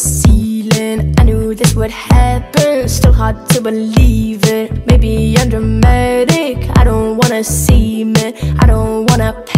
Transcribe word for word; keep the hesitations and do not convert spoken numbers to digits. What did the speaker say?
ceiling. I knew this would happen, still hard to believe it. Maybe I'm dramatic, I don't wanna seem it, I don't wanna